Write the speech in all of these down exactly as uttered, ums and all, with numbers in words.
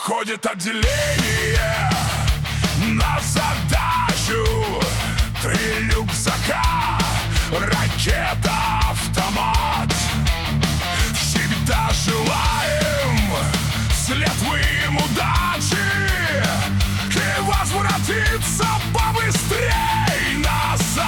Выходит отделение на задачу. Три рюкзака, ракета, автомат. Всегда желаем след им удачи и возвратиться побыстрей назад.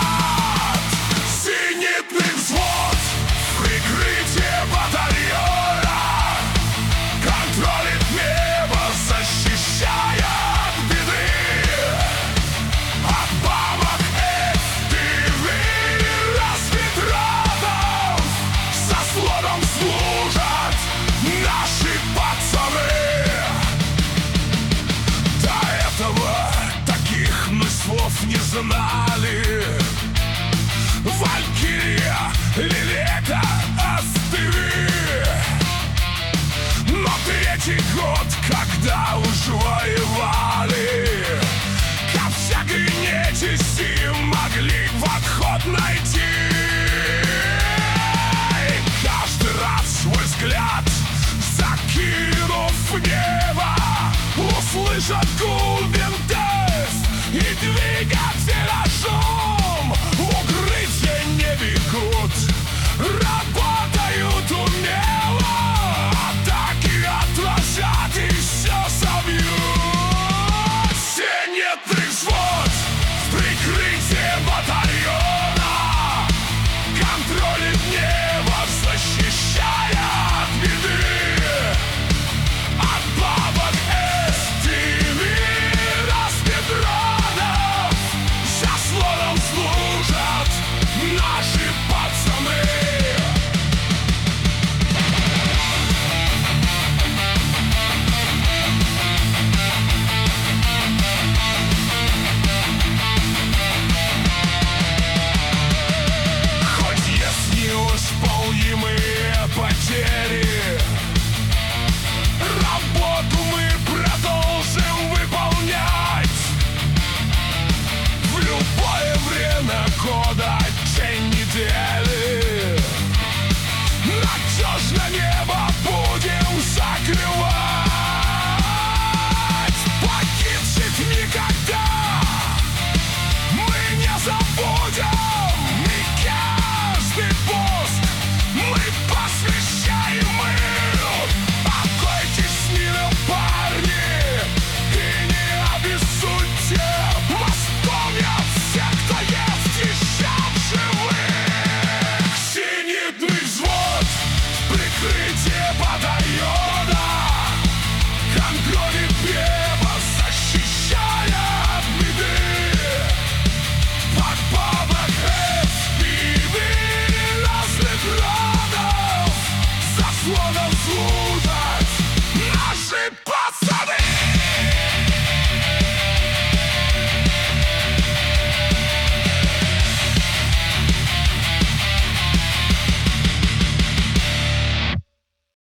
Зенитный взвод в прикрытии батальона контролит небо, защищая от беды. От бабок эф пи ви разведградов со слоном служат наши пацаны. До этого таких мы слов не знали. Валькирия, Лилека, остыви. Но третий год, когда уж воевали, ко всякой нечисти могли подход найти. И каждый раз свой взгляд, закинув в небо, услышат гул винтов и двигателя шум. Укрытия не бегут, работают умело, атаки отразят и все собьют. Зенитный взвод в прикрытии батальона контролит небо, защищая от беды. От бабок эс пи ви разведградов за слоном служат наши пацаны. Хоть есть неисполнимые потери, работу мы продолжим выполнять. В любое время года, день недели надежно небо будем закрывать. Погибших никогда мы не забудем. И каждый пост мы посвящаем им. Покойтесь с ними, парни, и не обессудьте. Восполнят все, кто есть еще в живых. Зенитный взвод в прикрытии батальона контролит небо, защищая от беды. Под бабок эф пи ви разведградов за слоном служат наши пацаны.